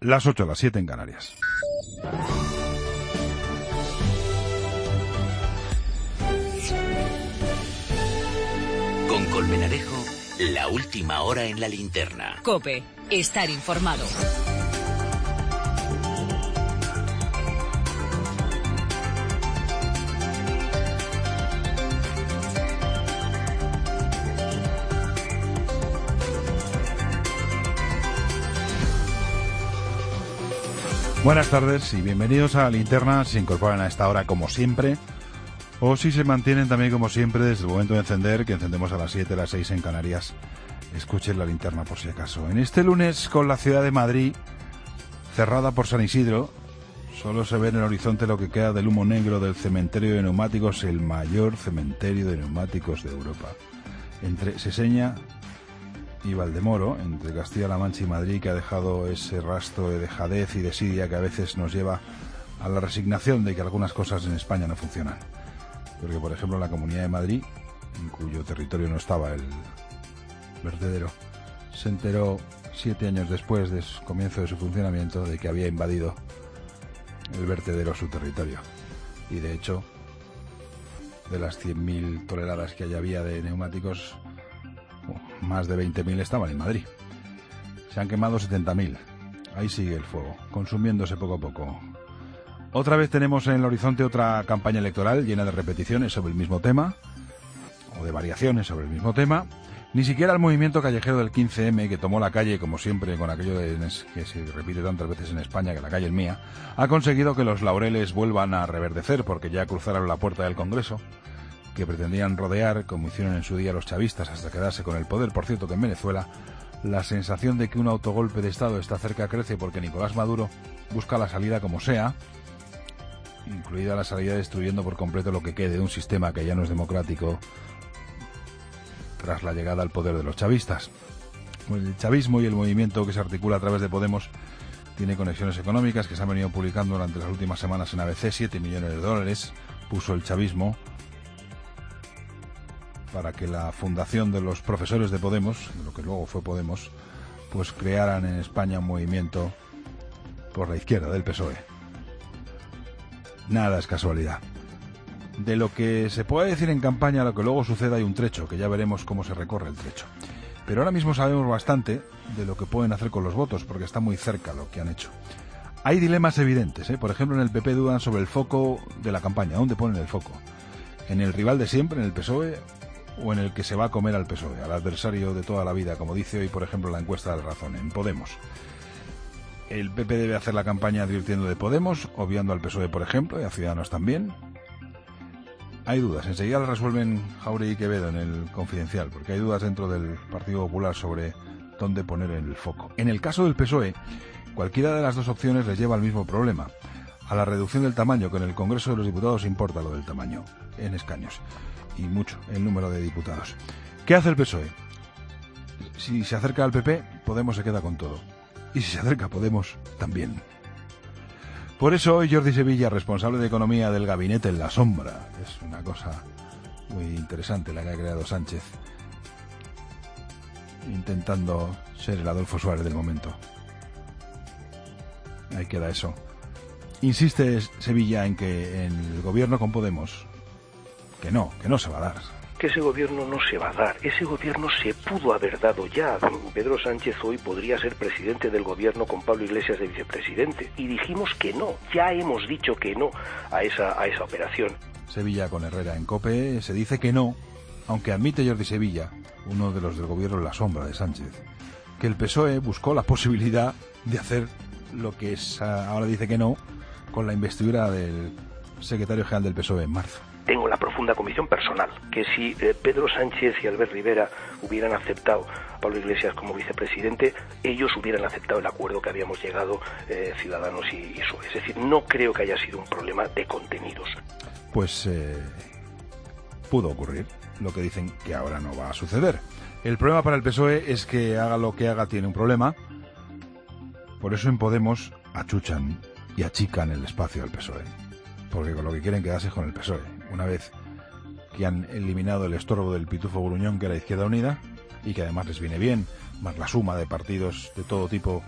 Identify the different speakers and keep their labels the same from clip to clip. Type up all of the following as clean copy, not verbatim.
Speaker 1: Las 8, las 7 en Canarias.
Speaker 2: Con Colmenarejo, la última hora en la linterna.
Speaker 3: COPE, estar informado.
Speaker 1: Buenas tardes y bienvenidos a la linterna. Se incorporan a esta hora como siempre, o si se mantienen también como siempre desde el momento de encender, que encendemos a las 7, las 6 en Canarias. Escuchen la linterna por si acaso. En este lunes, con la ciudad de Madrid cerrada por San Isidro, solo se ve en el horizonte lo que queda del humo negro del cementerio de neumáticos, el mayor cementerio de neumáticos de Europa. Entre Seseña y Valdemoro, entre Castilla-La Mancha y Madrid, que ha dejado ese rastro de dejadez y desidia que a veces nos lleva a la resignación de que algunas cosas en España no funcionan. Porque, por ejemplo, en la Comunidad de Madrid, en cuyo territorio no estaba el vertedero, se enteró 7 años después del comienzo de su funcionamiento de que había invadido el vertedero su territorio. Y de hecho, de las 100.000 toneladas que allá había de neumáticos, más de 20.000 estaban en Madrid. Se han quemado 70.000. Ahí sigue el fuego, consumiéndose poco a poco. Otra vez tenemos en el horizonte otra campaña electoral llena de repeticiones sobre el mismo tema, o de variaciones sobre el mismo tema. Ni siquiera el movimiento callejero del 15M, que tomó la calle, como siempre, con aquello que se repite tantas veces en España, que la calle es mía, ha conseguido que los laureles vuelvan a reverdecer, porque ya cruzaron la puerta del Congreso, que pretendían rodear, como hicieron en su día los chavistas, hasta quedarse con el poder. Por cierto, que en Venezuela la sensación de que un autogolpe de Estado está cerca crece, porque Nicolás Maduro busca la salida como sea, incluida la salida destruyendo por completo lo que quede de un sistema que ya no es democrático tras la llegada al poder de los chavistas. El chavismo y el movimiento que se articula a través de Podemos tiene conexiones económicas que se han venido publicando durante las últimas semanas en ABC. 7 millones de dólares puso el chavismo para que la fundación de los profesores de Podemos, de lo que luego fue Podemos, pues crearan en España un movimiento por la izquierda del PSOE. Nada es casualidad. De lo que se puede decir en campaña a lo que luego suceda hay un trecho, que ya veremos cómo se recorre el trecho. Pero ahora mismo sabemos bastante de lo que pueden hacer con los votos, porque está muy cerca lo que han hecho. Hay dilemas evidentes, Por ejemplo, en el PP dudan sobre el foco de la campaña. ¿Dónde ponen el foco? ¿En el rival de siempre, en el PSOE, o en el que se va a comer al PSOE, al adversario de toda la vida, como dice hoy, por ejemplo, la encuesta de La Razón, en Podemos? El PP debe hacer la campaña advirtiendo de Podemos, obviando al PSOE, por ejemplo, y a Ciudadanos también. Hay dudas, enseguida las resuelven Jáuregui y Quevedo en el Confidencial, porque hay dudas dentro del Partido Popular sobre dónde poner el foco. En el caso del PSOE, cualquiera de las dos opciones les lleva al mismo problema, a la reducción del tamaño, que en el Congreso de los Diputados importa lo del tamaño, en escaños, y mucho el número de diputados. ¿Qué hace el PSOE? Si se acerca al PP, Podemos se queda con todo. Y si se acerca a Podemos, también. Por eso hoy Jordi Sevilla, responsable de Economía del Gabinete en la Sombra, es una cosa muy interesante la que ha creado Sánchez, intentando ser el Adolfo Suárez del momento. Ahí queda eso. Insiste Sevilla en que en el gobierno con Podemos, que no se va a dar.
Speaker 4: Que ese gobierno no se va a dar, ese gobierno se pudo haber dado ya. Pedro Sánchez hoy podría ser presidente del gobierno con Pablo Iglesias de vicepresidente, y dijimos que no, ya hemos dicho que no a esa operación.
Speaker 1: Sevilla con Herrera en COPE se dice que no, aunque admite Jordi Sevilla, uno de los del gobierno en la sombra de Sánchez, que el PSOE buscó la posibilidad de hacer lo que ahora dice que no, con la investidura del secretario general del PSOE en marzo.
Speaker 4: Tengo la profunda convicción personal que si Pedro Sánchez y Albert Rivera hubieran aceptado a Pablo Iglesias como vicepresidente, ellos hubieran aceptado el acuerdo que habíamos llegado Ciudadanos y PSOE. Es decir, no creo que haya sido un problema de contenidos.
Speaker 1: Pues pudo ocurrir lo que dicen que ahora no va a suceder. El problema para el PSOE es que haga lo que haga tiene un problema. Por eso en Podemos achuchan y achican el espacio al PSOE. Porque con lo que quieren quedarse es con el PSOE. Una vez que han eliminado el estorbo del pitufo gruñón que era Izquierda Unida, y que además les viene bien, más la suma de partidos de todo tipo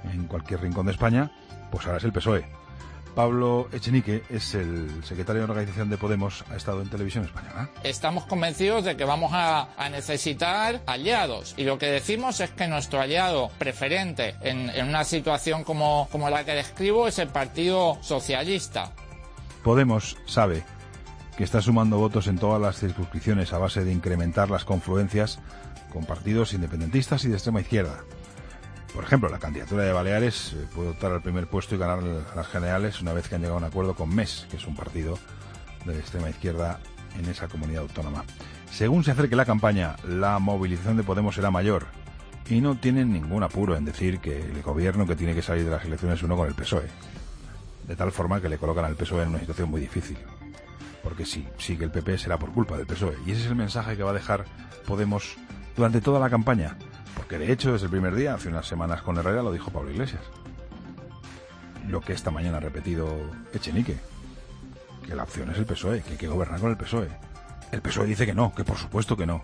Speaker 1: en cualquier rincón de España, pues ahora es el PSOE. Pablo Echenique es el secretario de organización de Podemos, ha estado en Televisión Española.
Speaker 5: Estamos convencidos de que vamos a necesitar aliados, y lo que decimos es que nuestro aliado preferente en una situación como la que describo es el Partido Socialista.
Speaker 1: Podemos sabe que está sumando votos en todas las circunscripciones a base de incrementar las confluencias con partidos independentistas y de extrema izquierda. Por ejemplo, la candidatura de Baleares puede optar al primer puesto y ganar las generales una vez que han llegado a un acuerdo con MES, que es un partido de extrema izquierda en esa comunidad autónoma. Según se acerque la campaña, la movilización de Podemos será mayor y no tienen ningún apuro en decir que el gobierno que tiene que salir de las elecciones es uno con el PSOE. De tal forma que le colocan al PSOE en una situación muy difícil. Porque si sigue el PP será por culpa del PSOE. Y ese es el mensaje que va a dejar Podemos durante toda la campaña. Porque de hecho, desde el primer día, hace unas semanas con Herrera, lo dijo Pablo Iglesias. Lo que esta mañana ha repetido Echenique, que la opción es el PSOE, que hay que gobernar con el PSOE. El PSOE dice que no, que por supuesto que no.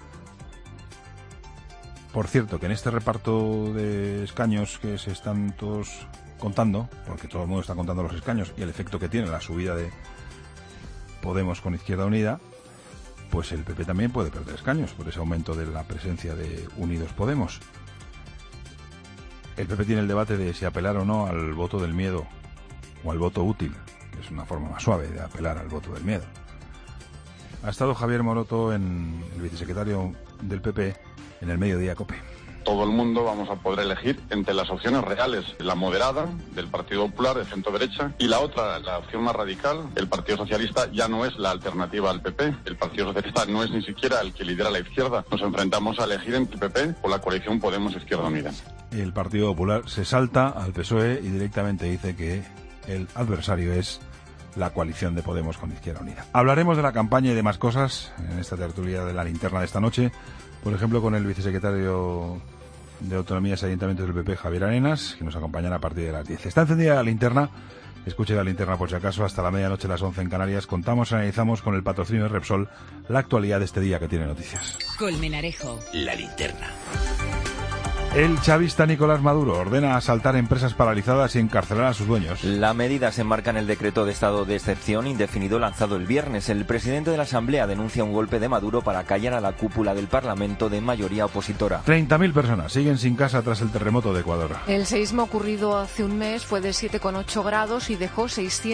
Speaker 1: Por cierto, que en este reparto de escaños que se están todos contando, porque todo el mundo está contando los escaños y el efecto que tiene la subida de Podemos con Izquierda Unida, pues el PP también puede perder escaños por ese aumento de la presencia de Unidos Podemos. El PP tiene el debate de si apelar o no al voto del miedo o al voto útil, que es una forma más suave de apelar al voto del miedo. Ha estado Javier Maroto, el vicesecretario del PP, en el Mediodía COPE.
Speaker 6: Todo el mundo vamos a poder elegir entre las opciones reales, la moderada del Partido Popular de centro derecha, y la otra, la opción más radical, el Partido Socialista ya no es la alternativa al PP. El Partido Socialista no es ni siquiera el que lidera la izquierda. Nos enfrentamos a elegir entre el PP o la coalición Podemos Izquierda Unida.
Speaker 1: El Partido Popular se salta al PSOE y directamente dice que el adversario es la coalición de Podemos con Izquierda Unida. Hablaremos de la campaña y de más cosas en esta tertulia de la linterna de esta noche. Por ejemplo, con el vicesecretario de Autonomías y Ayuntamientos del PP, Javier Arenas, que nos acompañará a partir de las 10. Está encendida la linterna. Escuche la linterna por si acaso hasta la medianoche, las 11 en Canarias. Contamos y analizamos con el patrocinio de Repsol la actualidad de este día que tiene noticias.
Speaker 3: Colmenarejo.
Speaker 2: La linterna.
Speaker 1: El chavista Nicolás Maduro ordena asaltar empresas paralizadas y encarcelar a sus dueños.
Speaker 7: La medida se enmarca en el decreto de estado de excepción indefinido lanzado el viernes. El presidente de la Asamblea denuncia un golpe de Maduro para callar a la cúpula del Parlamento de mayoría opositora.
Speaker 1: 30.000 personas siguen sin casa tras el terremoto de Ecuador.
Speaker 8: El seísmo ocurrido hace un mes fue de 7,8 grados y dejó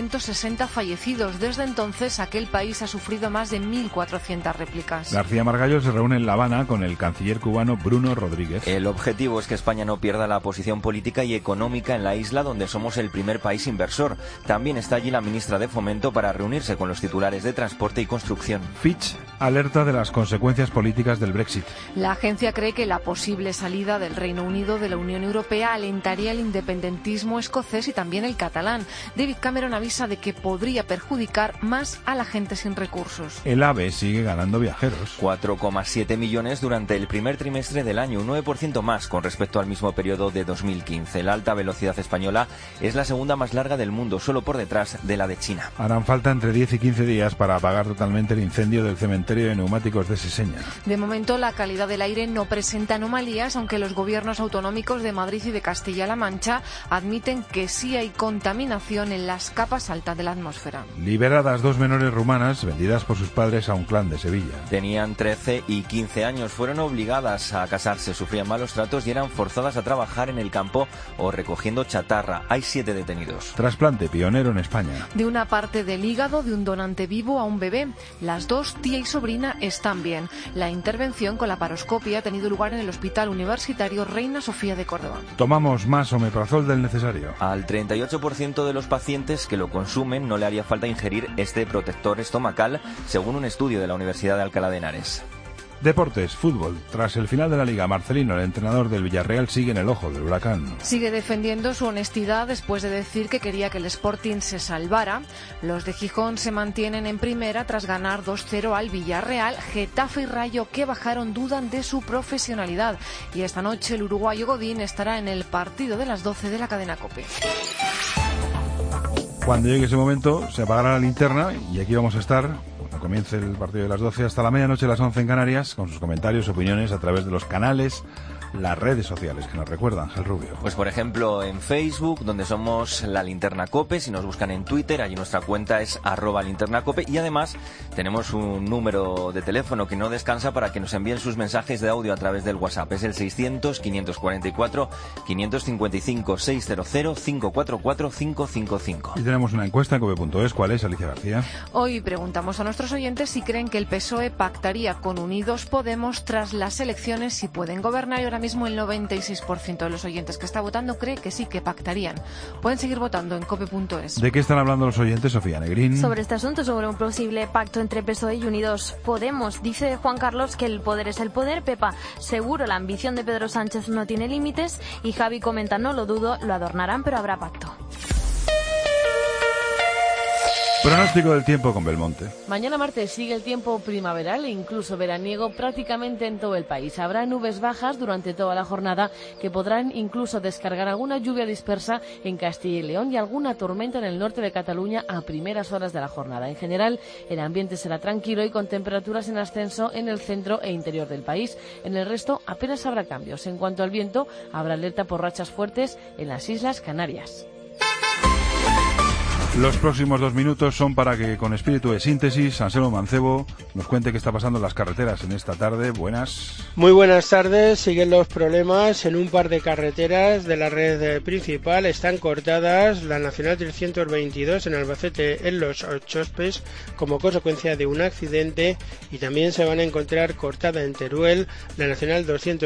Speaker 8: 660 fallecidos. Desde entonces, aquel país ha sufrido más de 1.400 réplicas.
Speaker 1: García Margallo se reúne en La Habana con el canciller cubano Bruno Rodríguez.
Speaker 7: El objetivo es que España no pierda la posición política y económica en la isla, donde somos el primer país inversor. También está allí la ministra de Fomento para reunirse con los titulares de Transporte y Construcción.
Speaker 1: Fitch alerta de las consecuencias políticas del Brexit.
Speaker 8: La agencia cree que la posible salida del Reino Unido de la Unión Europea alentaría el independentismo escocés y también el catalán. David Cameron avisa de que podría perjudicar más a la gente sin recursos.
Speaker 1: El AVE sigue ganando viajeros.
Speaker 7: 4,7 millones durante el primer trimestre del año, un 9% más con respecto al mismo periodo de 2015. La alta velocidad española es la segunda más larga del mundo, solo por detrás de la de China.
Speaker 1: Harán falta entre 10 y 15 días para apagar totalmente el incendio del cementerio de neumáticos de Seseña.
Speaker 8: De momento, la calidad del aire no presenta anomalías, aunque los gobiernos autonómicos de Madrid y de Castilla-La Mancha admiten que sí hay contaminación en las capas altas de la atmósfera.
Speaker 1: Liberadas 2 menores rumanas vendidas por sus padres a un clan de Sevilla.
Speaker 7: Tenían 13 y 15 años, fueron obligadas a casarse, sufrían malos tratos y eran forzadas a trabajar en el campo o recogiendo chatarra. Hay 7 detenidos.
Speaker 1: Trasplante pionero en España.
Speaker 8: De una parte del hígado de un donante vivo a un bebé. Las dos, tía y sobrina, están bien. La intervención con laparoscopia ha tenido lugar en el Hospital Universitario Reina Sofía de Córdoba.
Speaker 1: Tomamos más omeprazol del necesario.
Speaker 7: Al 38% de los pacientes que lo consumen no le haría falta ingerir este protector estomacal, según un estudio de la Universidad de Alcalá de Henares.
Speaker 1: Deportes, fútbol. Tras el final de la Liga, Marcelino, el entrenador del Villarreal, sigue en el ojo del huracán.
Speaker 8: Sigue defendiendo su honestidad después de decir que quería que el Sporting se salvara. Los de Gijón se mantienen en primera tras ganar 2-0 al Villarreal. Getafe y Rayo, que bajaron, dudan de su profesionalidad. Y esta noche el uruguayo Godín estará en el partido de las 12 de la cadena COPE.
Speaker 1: Cuando llegue ese momento, se apagará la linterna y aquí vamos a estar. Comience el partido de las 12 hasta la medianoche, las 11 en Canarias, con sus comentarios, opiniones a través de los canales las redes sociales, que nos recuerda Ángel Rubio.
Speaker 7: Pues por ejemplo en Facebook, donde somos La Linterna Cope. Si nos buscan en Twitter, allí nuestra cuenta es @linternacope. Y además tenemos un número de teléfono que no descansa para que nos envíen sus mensajes de audio a través del WhatsApp. Es el 600-544-555, 600-544-555.
Speaker 1: Y tenemos una encuesta en cope.es. ¿Cuál es, Alicia García?
Speaker 8: Hoy preguntamos a nuestros oyentes si creen que el PSOE pactaría con Unidos Podemos tras las elecciones, si pueden gobernar, y ahora mismo el 96% de los oyentes que está votando cree que sí, que pactarían. Pueden seguir votando en cope.es.
Speaker 1: ¿De qué están hablando los oyentes, Sofía Negrín?
Speaker 9: Sobre este asunto, sobre un posible pacto entre PSOE y Unidos Podemos. Dice Juan Carlos que el poder es el poder. Pepa, seguro la ambición de Pedro Sánchez no tiene límites. Y Javi comenta, no lo dudo, lo adornarán, pero habrá pacto.
Speaker 1: Pronóstico del tiempo con Belmonte.
Speaker 10: Mañana martes sigue el tiempo primaveral e incluso veraniego prácticamente en todo el país. Habrá nubes bajas durante toda la jornada que podrán incluso descargar alguna lluvia dispersa en Castilla y León y alguna tormenta en el norte de Cataluña a primeras horas de la jornada. En general, el ambiente será tranquilo y con temperaturas en ascenso en el centro e interior del país. En el resto apenas habrá cambios. En cuanto al viento, habrá alerta por rachas fuertes en las Islas Canarias.
Speaker 1: Los próximos 2 minutos son para que, con espíritu de síntesis, Anselmo Mancebo nos cuente qué está pasando en las carreteras en esta tarde. Buenas.
Speaker 11: Muy buenas tardes. Siguen los problemas en un par de carreteras de la red principal. Están cortadas la Nacional 322 en Albacete, en Los Chospes, como consecuencia de un accidente, y también se van a encontrar cortada en Teruel la Nacional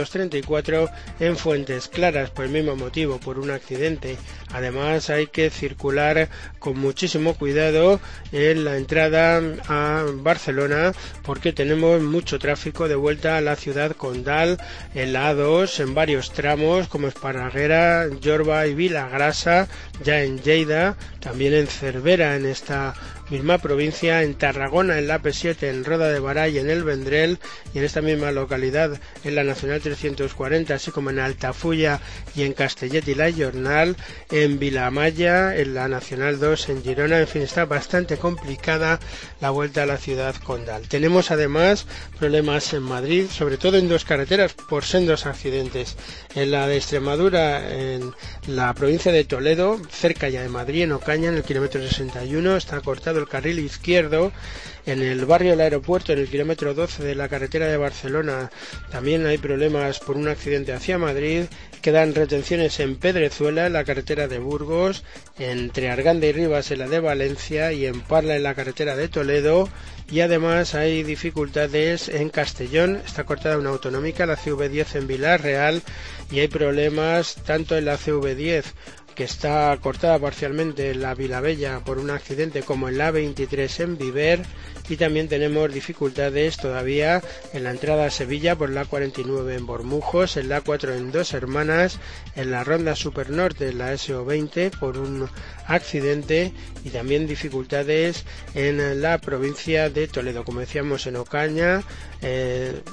Speaker 11: 234 en Fuentes Claras, por el mismo motivo, por un accidente. Además, hay que circular con muchísimo cuidado en la entrada a Barcelona, porque tenemos mucho tráfico de vuelta a la ciudad condal en la A2 en varios tramos como Esparraguera, Jorba y Vilagrasa, ya en Lleida, también en Cervera en esta misma provincia, en Tarragona en la P7, en Roda de Bará y en el Vendrell, y en esta misma localidad en la Nacional 340, así como en Altafulla y en Castellet y la Jornal, en Vilamaya, en la Nacional 2 en Girona. En fin, está bastante complicada la vuelta a la ciudad condal. Tenemos además problemas en Madrid, sobre todo en 2 carreteras por sendos accidentes. En la de Extremadura, en la provincia de Toledo, cerca ya de Madrid, en Ocaña, en el kilómetro 61, está cortado el carril izquierdo. En el barrio del Aeropuerto, en el kilómetro 12 de la carretera de Barcelona, también hay problemas por un accidente hacia Madrid. Quedan retenciones en Pedrezuela, en la carretera de Burgos, entre Arganda y Rivas en la de Valencia y en Parla en la carretera de Toledo. Y además hay dificultades en Castellón, está cortada una autonómica, la CV10 en Villarreal, y hay problemas tanto en la CV10, que está cortada parcialmente en la Vilabella por un accidente, como en la 23 en Viver, y también tenemos dificultades todavía en la entrada a Sevilla por la 49 en Bormujos, en la 4 en Dos Hermanas, en la Ronda Supernorte en la SO20 por un accidente, y también dificultades en la provincia de Toledo, como decíamos, en Ocaña, en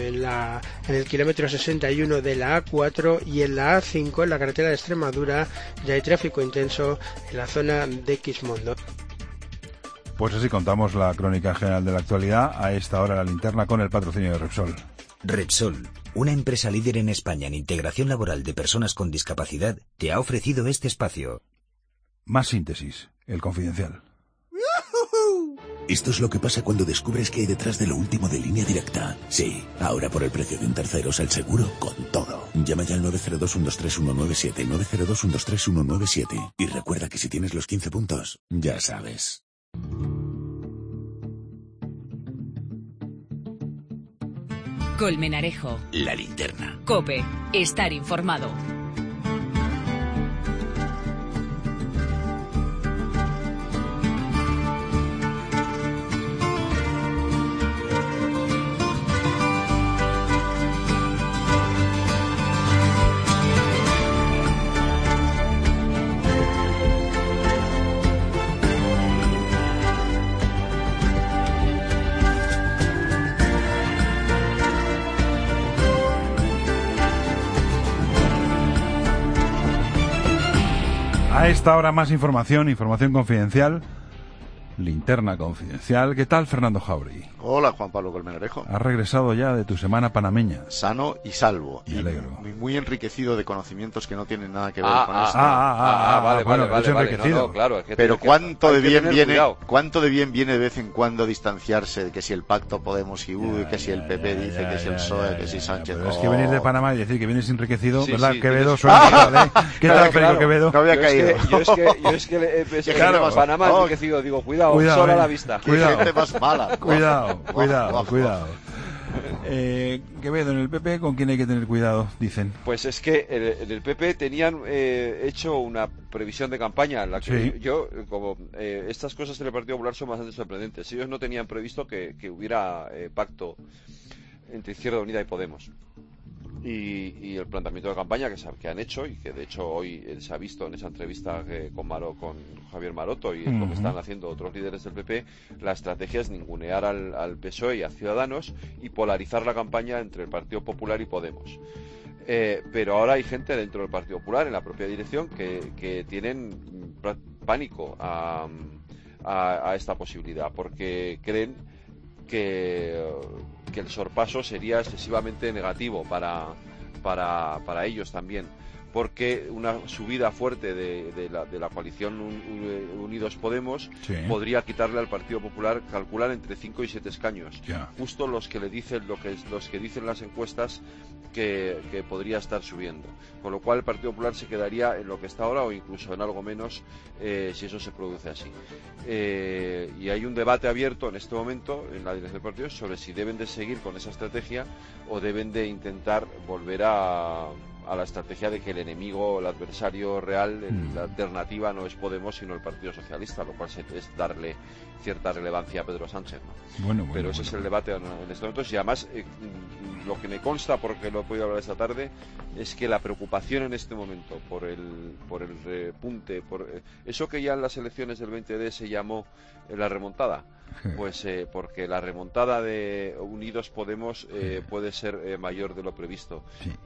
Speaker 11: el kilómetro 61 de la A4 y en la A5 en la carretera de Extremadura. Ya hay tráfico intenso en la zona de Quismondo.
Speaker 1: Pues así contamos la crónica general de la actualidad. A esta hora la linterna con el patrocinio de Repsol.
Speaker 2: Repsol, una empresa líder en España en integración laboral de personas con discapacidad, te ha ofrecido este espacio.
Speaker 1: Más síntesis, El Confidencial.
Speaker 12: Esto es lo que pasa cuando descubres que hay detrás de lo último de Línea Directa. Sí, ahora por el precio de un tercero, el seguro con todo. Llama ya al 902-123-197, 902-123-197. Y recuerda que si tienes los 15 puntos, ya sabes.
Speaker 3: Colmenarejo.
Speaker 2: La linterna.
Speaker 3: COPE. Estar informado.
Speaker 1: A esta hora más información confidencial. Linterna Confidencial. ¿Qué tal, Fernando Jauregui?
Speaker 13: Hola, Juan Pablo Colmenarejo.
Speaker 1: Has regresado ya de tu semana panameña.
Speaker 13: Sano y salvo.
Speaker 1: Me alegro.
Speaker 13: Muy enriquecido de conocimientos que no tienen nada que ver con esto.
Speaker 1: Vale.
Speaker 14: No, claro, es que
Speaker 13: pero cuánto de bien viene de vez en cuando distanciarse de que si el pacto Podemos y que si el PP dice que si el PSOE, que si Sánchez.
Speaker 1: Pero es que venir de Panamá y decir que vienes enriquecido,
Speaker 14: sí,
Speaker 1: ¿verdad?
Speaker 14: sí,
Speaker 1: Quevedo suena. ¿Qué tal, Pedro Quevedo?
Speaker 13: No había caído.
Speaker 14: Yo es que Panamá enriquecido, digo, cuidado, sol a la vista.
Speaker 13: Cuidado. Gente más mala.
Speaker 1: Cuidado. Quevedo, en el PP, ¿con quién hay que tener cuidado? Dicen.
Speaker 14: Pues es que en el PP tenían hecho una previsión de campaña en la que yo, como estas cosas en el Partido Popular son bastante sorprendentes. Ellos no tenían previsto que hubiera pacto entre Izquierda Unida y Podemos. Y el planteamiento de campaña que han hecho, y que de hecho hoy se ha visto en esa entrevista con Javier Maroto y lo que están haciendo otros líderes del PP, la estrategia es ningunear al PSOE y a Ciudadanos y polarizar la campaña entre el Partido Popular y Podemos. Pero ahora hay gente dentro del Partido Popular, en la propia dirección, que tienen pánico a esta posibilidad, porque creen que el sorpaso sería excesivamente negativo para ellos también, porque una subida fuerte de la coalición Unidos Podemos podría quitarle al Partido Popular, calcular, entre 5 y 7 escaños, justo los que dicen las encuestas que podría estar subiendo, con lo cual el Partido Popular se quedaría en lo que está ahora o incluso en algo menos si eso se produce así. Y hay un debate abierto en este momento en la dirección del partido sobre si deben de seguir con esa estrategia o deben de intentar volver a la estrategia de que el enemigo, el adversario real, la alternativa no es Podemos sino el Partido Socialista, lo cual es darle cierta relevancia a Pedro Sánchez, ¿no? Pero ese es el debate en estos momentos, y además lo que me consta, porque lo he podido hablar esta tarde, es que la preocupación en este momento por el repunte, por eso que ya en las elecciones del 20D se llamó la remontada, pues porque la remontada de Unidos Podemos puede ser mayor de lo previsto,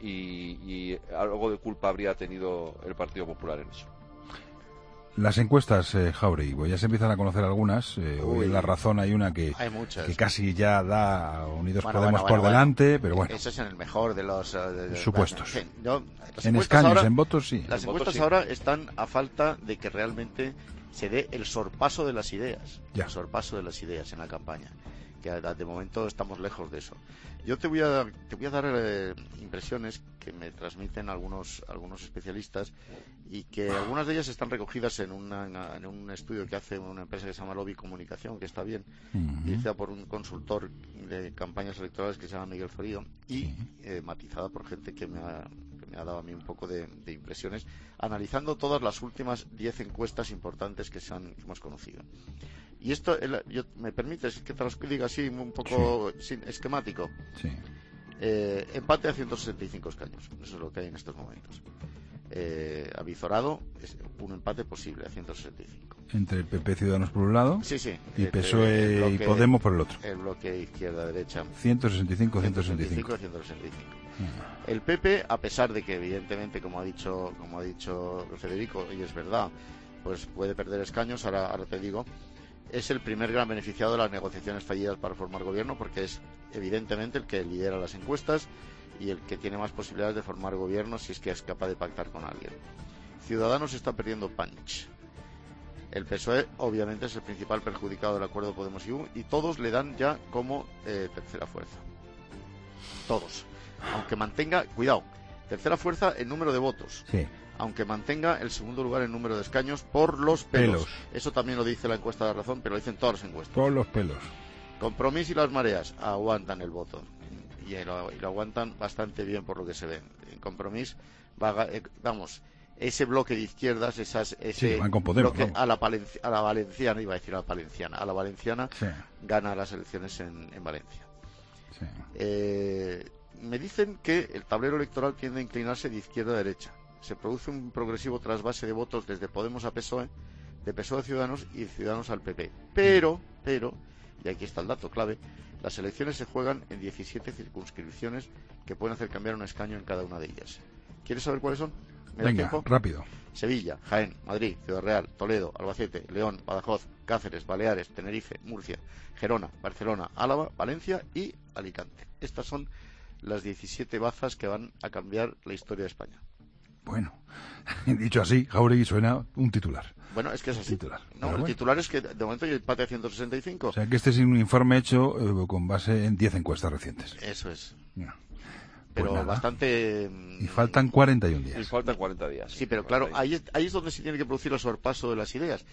Speaker 14: y algo de culpa habría tenido el Partido Popular en eso.
Speaker 1: Las encuestas, Jauregui, ya se empiezan a conocer algunas. Hoy en La Razón hay una que casi ya da a Unidos Podemos por delante, pero bueno.
Speaker 13: Eso es en el mejor de los
Speaker 1: supuestos.
Speaker 13: En
Speaker 1: escaños,
Speaker 13: ahora,
Speaker 1: en votos, sí.
Speaker 13: Las encuestas ahora están a falta de que realmente se dé el sorpaso de las ideas. El sorpaso de las ideas en la campaña. Que de momento estamos lejos de eso. Yo te voy a dar impresiones que me transmiten algunos especialistas, y que algunas de ellas están recogidas en un estudio que hace una empresa que se llama Lobby Comunicación, que está bien, dirigida por un consultor de campañas electorales que se llama Miguel Forío, y matizada por gente que me ha dado a mí un poco de impresiones, analizando todas las últimas 10 encuestas importantes que hemos conocido. Y esto, ¿me permites que te lo diga así un poco esquemático?
Speaker 1: Sí.
Speaker 13: Empate a 165 escaños, eso es lo que hay en estos momentos. Avizorado es un empate posible a 165.
Speaker 1: Entre el PP Ciudadanos por un lado, y PSOE y Podemos por el otro.
Speaker 13: El bloque izquierda-derecha.
Speaker 1: 165.
Speaker 13: El PP, a pesar de que evidentemente, como ha dicho Federico, y es verdad, pues puede perder escaños, ahora te digo, es el primer gran beneficiado de las negociaciones fallidas para formar gobierno, porque es evidentemente el que lidera las encuestas y el que tiene más posibilidades de formar gobierno si es que es capaz de pactar con alguien. Ciudadanos está perdiendo punch. El PSOE obviamente es el principal perjudicado del acuerdo Podemos y todos le dan ya como tercera fuerza. Todos. Aunque mantenga, cuidado, tercera fuerza en número de votos.
Speaker 1: Sí.
Speaker 13: Aunque mantenga el segundo lugar en número de escaños por los pelos. Eso también lo dice la encuesta de La Razón, pero lo dicen todas las encuestas.
Speaker 1: Por los pelos.
Speaker 13: Compromís y las mareas aguantan el voto. Y lo aguantan bastante bien por lo que se ve. En Compromís, ese bloque de izquierdas,
Speaker 1: van con Podemos,
Speaker 13: bloque a la valenciana, iba a decir a la valenciana, gana las elecciones en Valencia.
Speaker 1: Sí.
Speaker 13: Me dicen que el tablero electoral tiende a inclinarse de izquierda a derecha. Se produce un progresivo trasvase de votos desde Podemos a PSOE, de PSOE a Ciudadanos y de Ciudadanos al PP. Pero, y aquí está el dato clave, las elecciones se juegan en 17 circunscripciones que pueden hacer cambiar un escaño en cada una de ellas. ¿Quieres saber cuáles son?
Speaker 1: Venga, rápido.
Speaker 13: Sevilla, Jaén, Madrid, Ciudad Real, Toledo, Albacete, León, Badajoz, Cáceres, Baleares, Tenerife, Murcia, Gerona, Barcelona, Álava, Valencia y Alicante. Estas son las 17 bazas que van a cambiar la historia de España.
Speaker 1: Bueno, dicho así, Jáuregui suena un titular.
Speaker 13: Bueno, es que es así.
Speaker 1: El
Speaker 13: titular es que de momento hay empate a 165.
Speaker 1: O sea, que este es un informe hecho con base en 10 encuestas recientes.
Speaker 13: Eso es.
Speaker 1: No.
Speaker 13: Pero
Speaker 1: pues
Speaker 13: bastante...
Speaker 1: Y faltan 41 días.
Speaker 14: Y faltan 40 días.
Speaker 13: Sí, pero claro, ahí es donde se tiene que producir el sorpaso de las ideas.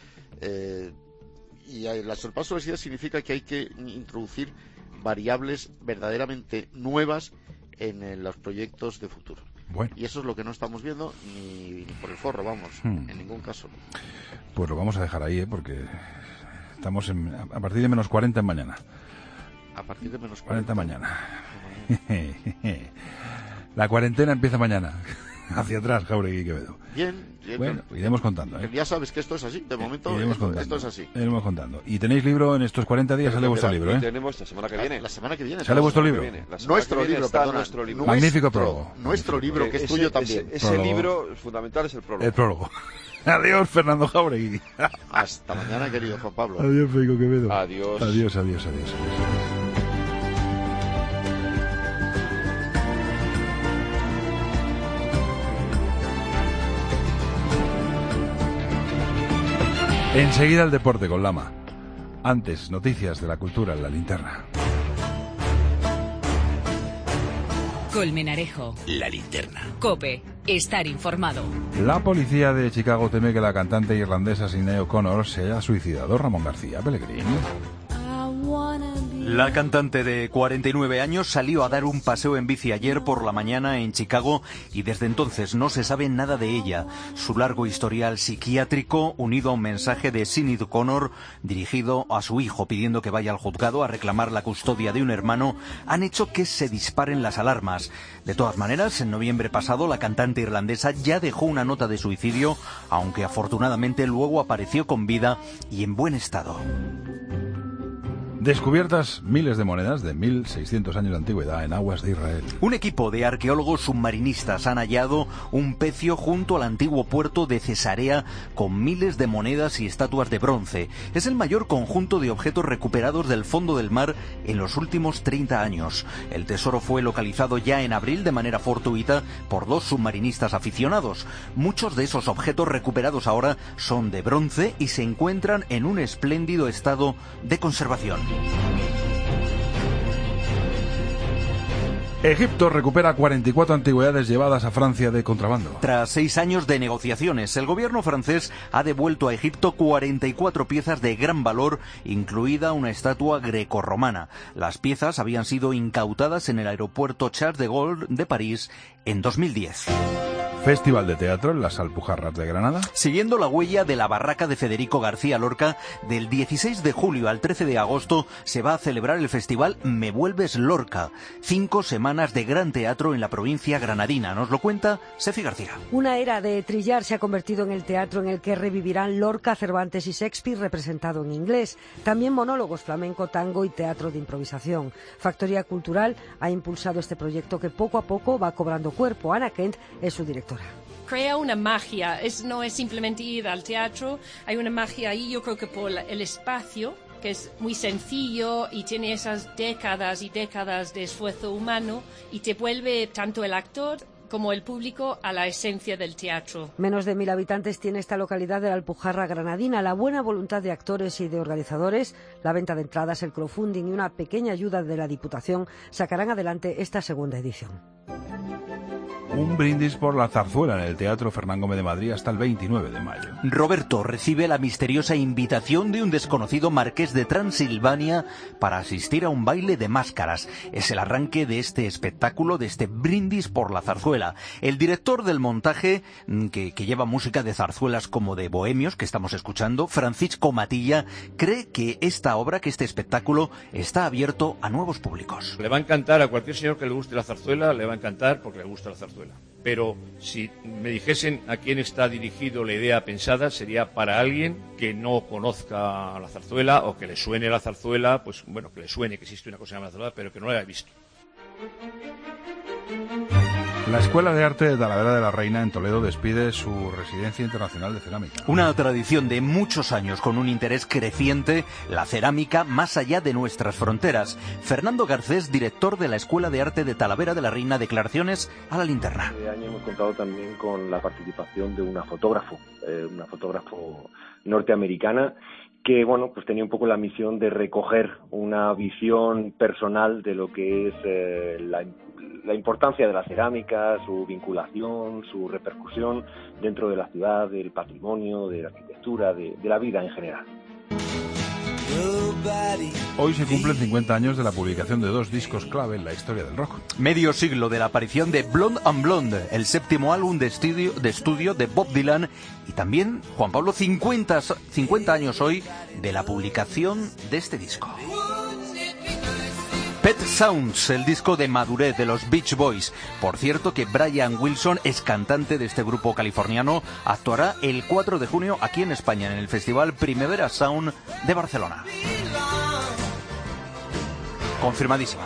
Speaker 13: Y el sorpaso de las ideas significa que hay que introducir variables verdaderamente nuevas en los proyectos de futuro.
Speaker 1: Bueno.
Speaker 13: Y eso es lo que no estamos viendo ni por el forro, vamos, en ningún caso.
Speaker 1: Pues lo vamos a dejar ahí, porque estamos a partir de menos 40 en mañana.
Speaker 13: A partir de menos
Speaker 1: 40 mañana. La cuarentena empieza mañana. Hacia atrás, Jáuregui y Quevedo.
Speaker 13: Bien.
Speaker 1: Bueno, iremos contando, ¿eh?
Speaker 13: Ya sabes que esto es así, de momento esto es así.
Speaker 1: Iremos contando. ¿Y tenéis libro en estos 40 días? Sale vuestro libro, ¿eh?
Speaker 14: Tenemos la semana que viene.
Speaker 13: La semana que viene.
Speaker 1: ¿Sale vuestro libro?
Speaker 13: Nuestro libro, perdona.
Speaker 14: Nuestro libro.
Speaker 1: Magnífico prólogo.
Speaker 13: Nuestro libro, que es tuyo también.
Speaker 14: Ese libro fundamental es el prólogo.
Speaker 1: El prólogo. Adiós, Fernando Jáuregui.
Speaker 13: Hasta mañana, querido Juan Pablo.
Speaker 1: Adiós, Federico Quevedo.
Speaker 14: Adiós.
Speaker 1: Adiós. Enseguida el deporte con Lama. Antes, noticias de la cultura en la linterna.
Speaker 3: Colmenarejo.
Speaker 2: La linterna.
Speaker 3: COPE. Estar informado.
Speaker 1: La policía de Chicago teme que la cantante irlandesa Sinéad O'Connor se haya suicidado. Ramón García Pellegrín.
Speaker 15: La cantante de 49 años salió a dar un paseo en bici ayer por la mañana en Chicago y desde entonces no se sabe nada de ella. Su largo historial psiquiátrico, unido a un mensaje de Sinéad O'Connor dirigido a su hijo pidiendo que vaya al juzgado a reclamar la custodia de un hermano, han hecho que se disparen las alarmas. De todas maneras, en noviembre pasado la cantante irlandesa ya dejó una nota de suicidio, aunque afortunadamente luego apareció con vida y en buen estado.
Speaker 1: Descubiertas miles de monedas de 1600 años de antigüedad en aguas de Israel.
Speaker 15: Un equipo de arqueólogos submarinistas han hallado un pecio junto al antiguo puerto de Cesarea con miles de monedas y estatuas de bronce. Es el mayor conjunto de objetos recuperados del fondo del mar en los últimos 30 años. El tesoro fue localizado ya en abril de manera fortuita por 2 submarinistas aficionados. Muchos de esos objetos recuperados ahora son de bronce y se encuentran en un espléndido estado de conservación.
Speaker 1: Egipto recupera 44 antigüedades llevadas a Francia de contrabando.
Speaker 15: Tras 6 años de negociaciones, el gobierno francés ha devuelto a Egipto 44 piezas de gran valor, incluida una estatua grecorromana. Las piezas habían sido incautadas en el aeropuerto Charles de Gaulle de París en 2010.
Speaker 1: Festival de teatro en las Alpujarras de Granada.
Speaker 15: Siguiendo la huella de la barraca de Federico García Lorca, del 16 de julio al 13 de agosto se va a celebrar el festival Me Vuelves Lorca. 5 semanas de gran teatro en la provincia granadina. Nos lo cuenta Sefi García.
Speaker 16: Una era de trillar se ha convertido en el teatro en el que revivirán Lorca, Cervantes y Shakespeare representado en inglés. También monólogos, flamenco, tango y teatro de improvisación. Factoría Cultural ha impulsado este proyecto que poco a poco va cobrando cuerpo. Ana Kent es su directora.
Speaker 17: Crea una magia, no es simplemente ir al teatro, hay una magia ahí, yo creo que por el espacio, que es muy sencillo y tiene esas décadas y décadas de esfuerzo humano y te vuelve tanto el actor como el público a la esencia del teatro.
Speaker 16: Menos de 1000 habitantes tiene esta localidad de la Alpujarra granadina. La buena voluntad de actores y de organizadores, la venta de entradas, el crowdfunding y una pequeña ayuda de la Diputación sacarán adelante esta segunda edición.
Speaker 1: Un brindis por la zarzuela en el Teatro Fernán Gómez de Madrid hasta el 29 de mayo.
Speaker 15: Roberto recibe la misteriosa invitación de un desconocido marqués de Transilvania para asistir a un baile de máscaras. Es el arranque de este espectáculo, de este brindis por la zarzuela. El director del montaje, que lleva música de zarzuelas como de Bohemios, que estamos escuchando, Francisco Matilla, cree que esta obra, que este espectáculo, está abierto a nuevos públicos.
Speaker 18: Le va a encantar a cualquier señor que le guste la zarzuela, le va a encantar porque le gusta la zarzuela. Pero si me dijesen a quién está dirigido la idea pensada, sería para alguien que no conozca la zarzuela o que le suene la zarzuela, pues bueno, que le suene que existe una cosa llamada zarzuela, pero que no la haya visto.
Speaker 1: La Escuela de Arte de Talavera de la Reina en Toledo despide su residencia internacional de cerámica.
Speaker 15: Una tradición de muchos años con un interés creciente, la cerámica más allá de nuestras fronteras. Fernando Garcés, director de la Escuela de Arte de Talavera de la Reina, declaraciones a la linterna.
Speaker 19: Este año hemos contado también con la participación de una fotógrafo norteamericana que pues tenía un poco la misión de recoger una visión personal de lo que es la importancia de la cerámica, su vinculación, su repercusión dentro de la ciudad, del patrimonio, de la arquitectura, de la vida en general.
Speaker 1: Hoy se cumplen 50 años de la publicación de 2 discos clave en la historia del rock.
Speaker 15: Medio siglo de la aparición de Blonde and Blonde, el 7º álbum de estudio de Bob Dylan, y también, Juan Pablo, 50 años hoy de la publicación de este disco. Pet Sounds, el disco de madurez de los Beach Boys. Por cierto que Brian Wilson, es cantante de este grupo californiano, actuará el 4 de junio aquí en España en el Festival Primavera Sound de Barcelona. Confirmadísimo.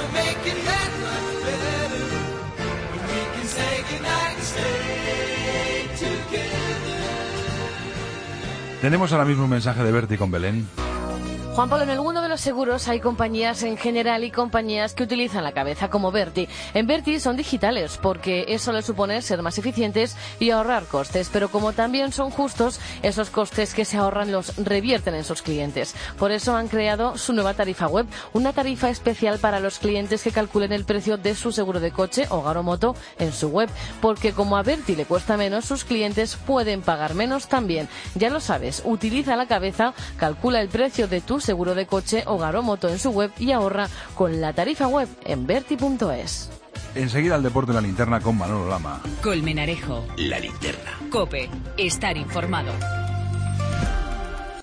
Speaker 1: Tenemos ahora mismo un mensaje de Berti con Belén.
Speaker 10: Juan Pablo, en el mundo de los seguros hay compañías en general y compañías que utilizan la cabeza, como Berti. En Berti son digitales, porque eso les supone ser más eficientes y ahorrar costes. Pero como también son justos, esos costes que se ahorran los revierten en sus clientes. Por eso han creado su nueva tarifa web, una tarifa especial para los clientes que calculen el precio de su seguro de coche, hogar o moto en su web. Porque como a Berti le cuesta menos, sus clientes pueden pagar menos también. Ya lo sabes, utiliza la cabeza, calcula el precio de tu seguro de coche, hogar o moto en su web y ahorra con la tarifa web en berti.es.
Speaker 1: Enseguida el deporte de la linterna con Manolo Lama.
Speaker 3: Colmenarejo.
Speaker 12: La linterna.
Speaker 3: COPE. Estar informado.